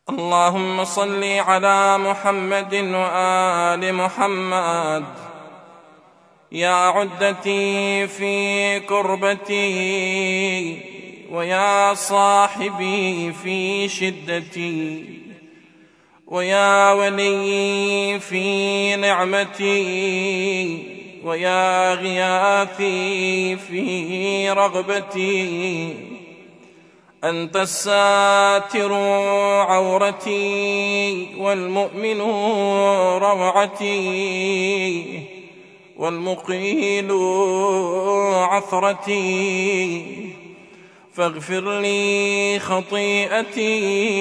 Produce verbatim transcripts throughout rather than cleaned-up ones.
اللهم صل على محمد وآل محمد. يا عدتي في كربتي ويا صاحبي في شدتي ويا ولي في نعمتي ويا غياثي في رغبتي. أنت الساتر عورتي والمؤمن روعتي والمقيل عثرتي، فاغفر لي خطيئتي.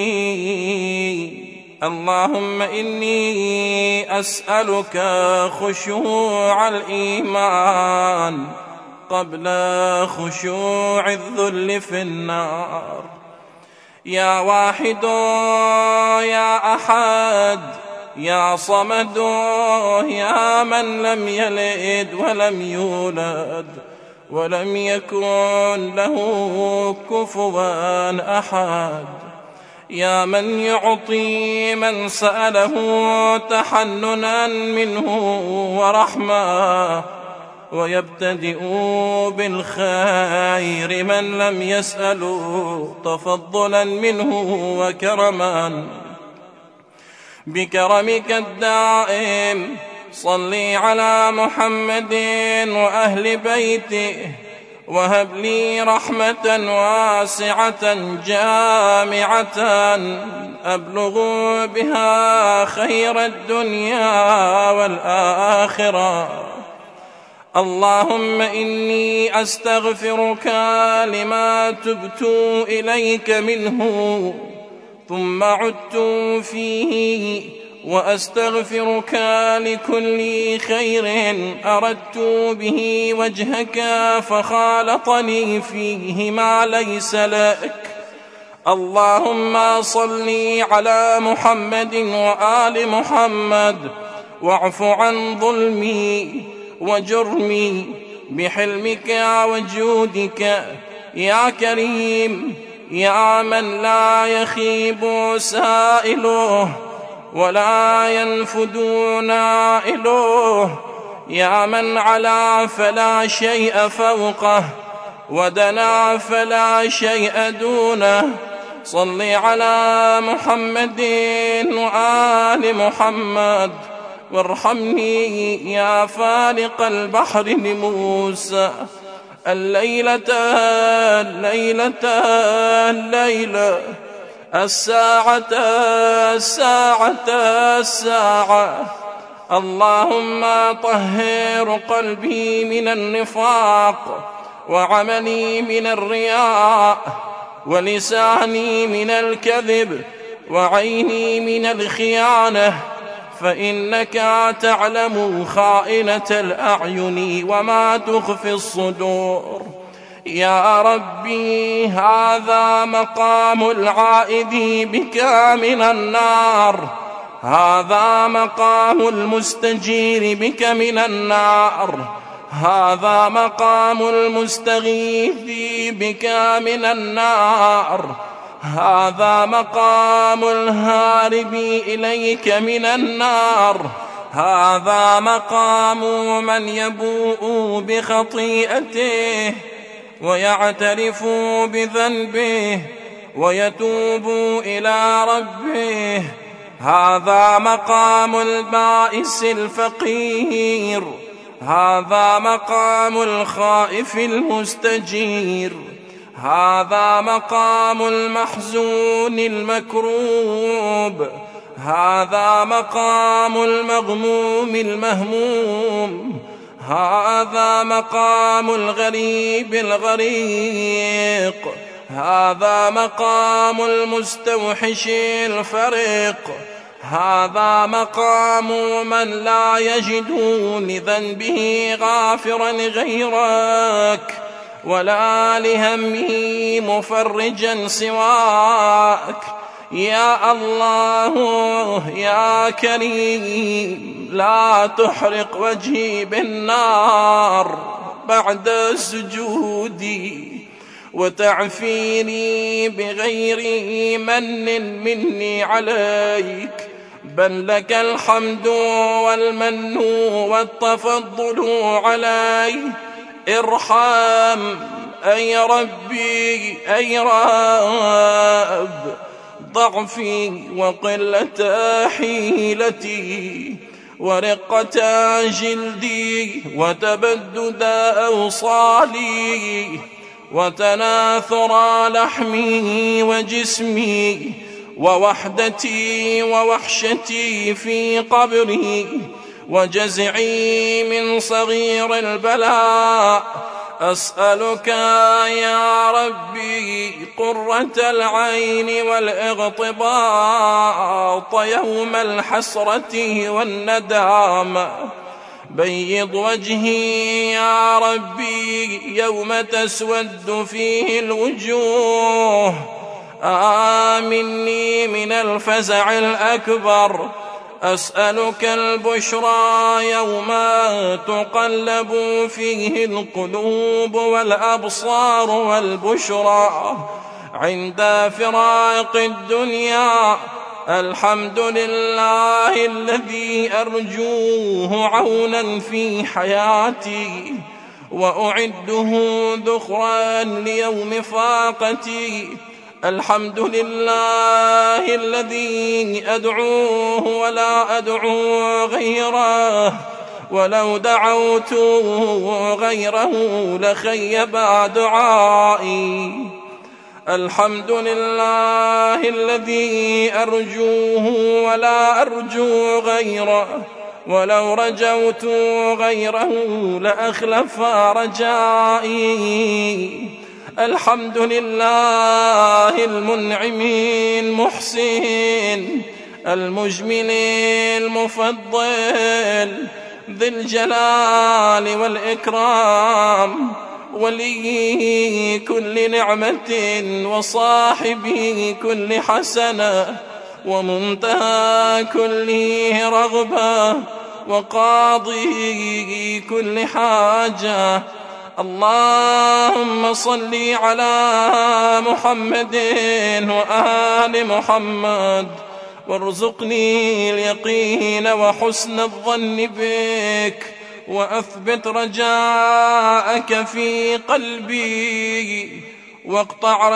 اللهم إني أسألك خشوع الإيمان قبل خشوع الذل في النار. يا واحد يا أحد يا صمد يا من لم يلد ولم يولد ولم يكن له كفوا أحد. يا من يعطي من سأله تحننا منه ورحمة، ويبتدئ بالخير من لم يسأل تفضلا منه وكرما. بكرمك الدائم صل على محمد وأهل بيته، وهب لي رحمة واسعة جامعة أبلغ بها خير الدنيا والآخرة. اللهم إني أستغفرك لما تبت إليك منه ثم عدت فيه، وأستغفرك لكل خير أردت به وجهك فخالطني فيه ما ليس لك. اللهم صل على محمد وآل محمد، واعف عن ظلمي وجرمي بحلمك وجودك يا كريم، يا من لا يخيب سائله ولا ينفد نائله، يا من علا فلا شيء فوقه ودنا فلا شيء دونه. صل على محمد وآل محمد، وارحمني يا فالق البحر لموسى الليلة الليلة الليلة الساعة الساعة الساعة. اللهم طهر قلبي من النفاق، وعملي من الرياء، ولساني من الكذب، وعيني من الخيانة، فإنك تعلم خائنة الأعين وما تخفي الصدور. يا ربي، هذا مقام العائذ بك من النار، هذا مقام المستجير بك من النار، هذا مقام المستغيث بك من النار، هذا مقام الهارب إليك من النار، هذا مقام من يبوء بخطيئته ويعترف بذنبه ويتوب إلى ربه، هذا مقام البائس الفقير، هذا مقام الخائف المستجير، هذا مقام المحزون المكروب، هذا مقام المغموم المهموم، هذا مقام الغريب الغريق، هذا مقام المستوحش الفريق، هذا مقام من لا يجد لذنبه غافرا غيرك، ولا لهمه مفرجا سواك. يا الله يا كريم، لا تحرق وجهي بالنار بعد سجودي، وتعفيني بغير من مني عليك، بل لك الحمد والمن والتفضل علي. ارحم أي ربي أي رب ضعفي وقلة حيلتي ورقة جلدي وتبدد أوصالي وتناثر لحمي وجسمي ووحدتي ووحشتي في قبري وجزعي من صغير البلاء. أسألك يا ربي قرة العين والإغطباط يوم الحسرة والندامة. بيض وجهي يا ربي يوم تسود فيه الوجوه. آمني من الفزع الأكبر. أسألك البشرى يوم تقلب فيه القلوب والأبصار والبشرى عند فراق الدنيا. الحمد لله الذي أرجوه عونا في حياتي وأعده ذخرا ليوم فاقتي. الحمد لله الذي أدعوه ولا أدعو غيره، ولو دعوت غيره لخيب دعائي. الحمد لله الذي أرجوه ولا أرجو غيره، ولو رجوت غيره لأخلف رجائي. الحمد لله المنعم المحسن المجمل المفضل ذي الجلال والإكرام، ولي كل نعمة وصاحب كل حسنة ومنتهى كل رغبة وقاضي كل حاجة. اللهم صل على محمد وآل محمد وارزقني اليقين وحسن الظن بك، وأثبت رجاءك في قلبي، واقطع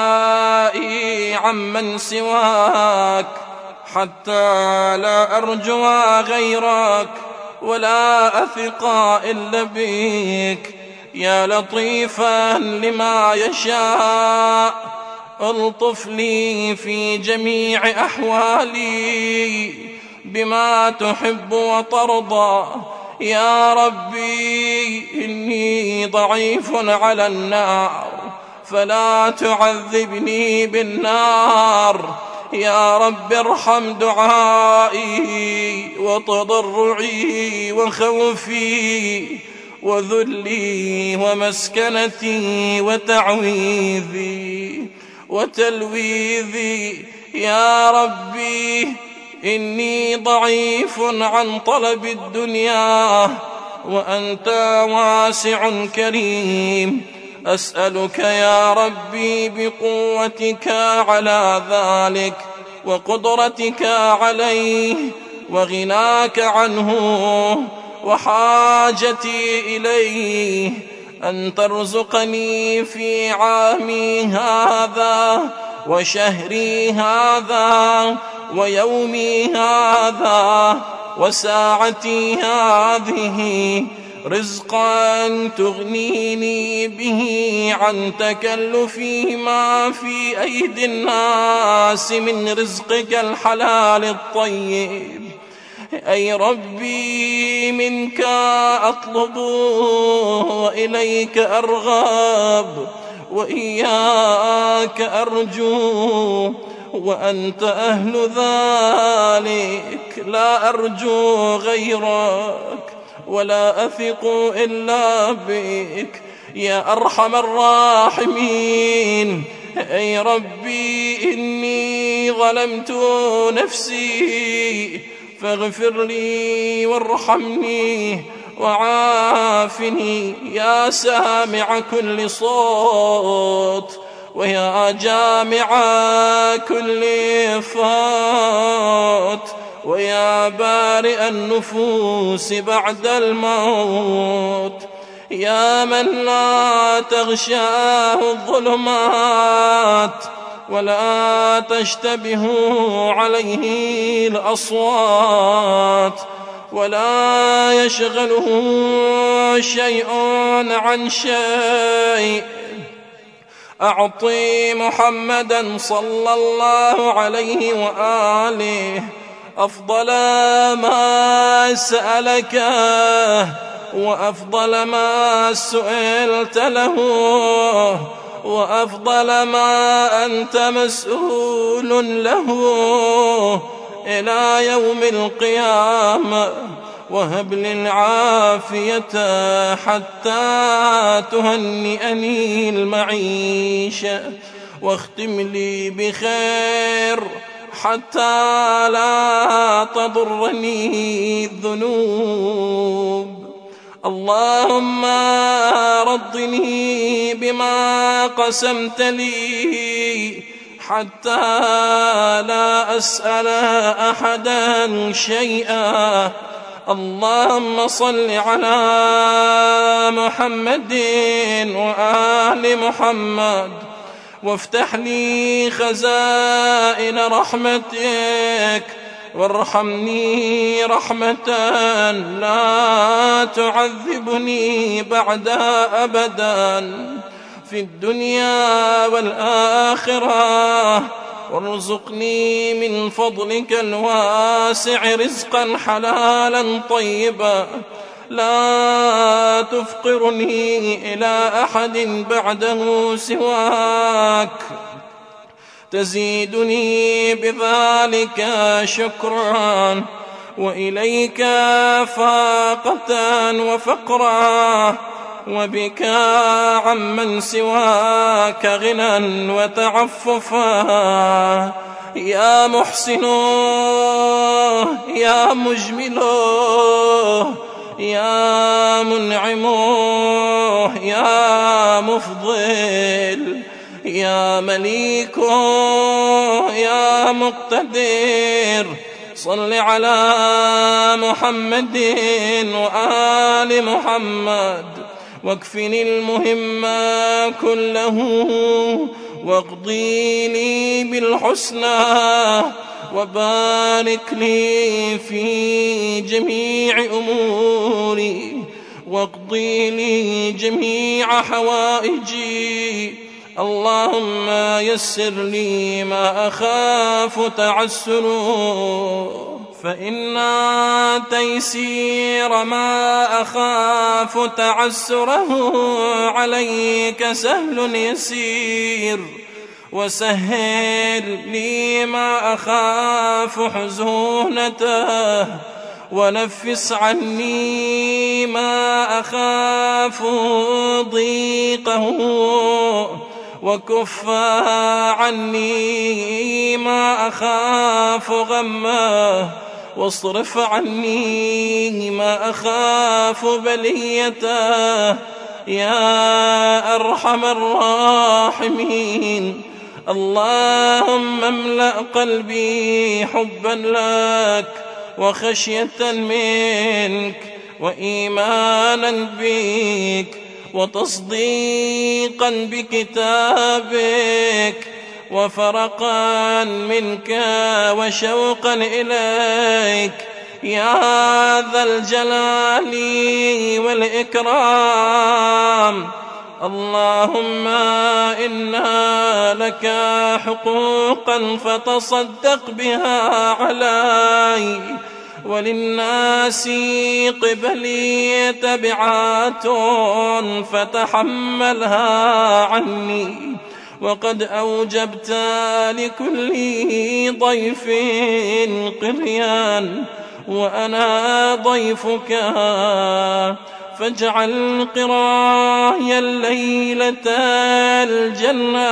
رجائي عمن سواك، حتى لا أرجو غيرك ولا أثق إلا بك. يا لطيفا لما يشاء الطف لي في جميع أحوالي بما تحب وترضى. يا ربي إني ضعيف على النار فلا تعذبني بالنار. يا رب ارحم دعائي وتضرعي وخوفي وذلي ومسكنتي وتعويذي وتلويذي. يا ربي إني ضعيف عن طلب الدنيا وأنت واسع كريم. أسألك يا ربي بقوتك على ذلك وقدرتك عليه وغناك عنه وحاجتي إليه أن ترزقني في عامي هذا وشهري هذا ويومي هذا وساعتي هذه رزقا تغنيني به عن تكلف ما في أيدي الناس من رزقك الحلال الطيب. أي ربي منك أطلب وإليك أرغب وإياك أرجو وأنت أهل ذلك. لا أرجو غيرك ولا أثق إلا بك يا أرحم الراحمين. أي ربي إني ظلمت نفسي فاغفر لي وارحمني وعافني يا سامع كل صوت ويا جامع كل فات ويا بارئ النفوس بعد الموت يا من لا تغشاه الظلمات ولا تشتبه عليه الأصوات ولا يشغله شيء عن شيء. أعطي محمدا صلى الله عليه وآله أفضل ما سألك وأفضل ما سئلت له وأفضل ما أنت مسؤول له إلى يوم القيامة، وهب لي العافية حتى تهنئني المعيشة، واختم لي بخير حتى لا تضرني الذنوب. اللهم رضني بما قسمت لي حتى لا أسأل أحدا شيئا. اللهم صل على محمد وآل محمد، وافتح لي خزائن رحمتك، وارحمني رحمة لا تعذبني بعدها أبدا في الدنيا والآخرة، وارزقني من فضلك الواسع رزقا حلالا طيبا لا تفقرني إلى أحد بعده سواك، تزيدني بذلك شكرا، وإليك فاقة وفقرا، وبك عمن سواك غنى وتعففا. يا محسن يا مجمل يا منعم يا مفضل يا مليك يا مقتدر، صل على محمد وآل محمد، واكفني المهم كله، واقضي لي بالحسنى، وبارك لي في جميع أموري، واقضي لي جميع حوائجي. اللهم يسر لي ما أخاف تعسره، فإن تيسير ما أخاف تعسره عليك سهل يسير، وسهل لي ما أخاف حزونته، ونفس عني ما أخاف ضيقه، وكف عني ما أخاف غمه، واصرف عني ما أخاف بليته، يا أرحم الراحمين. اللهم املأ قلبي حبا لك وخشية منك وإيمانا بك وتصديقا بكتابك وفرقا منك وشوقا إليك، يا ذا الجلال والإكرام. اللهم إنا لك حقوقا فتصدق بها علي، وللناس قبلي تبعات فتحملها عني، وقد أوجبت لكل ضيف قريان وأنا ضيفك، فاجعل قراي الليلة الجنة،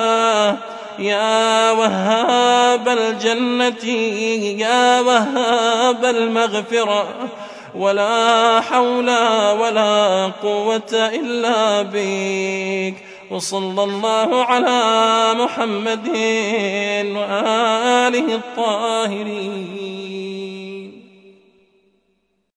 يا وهاب الجنة يا وهاب المغفرة، ولا حول ولا قوة إلا بك. وصلى الله على محمد وآله الطاهرين.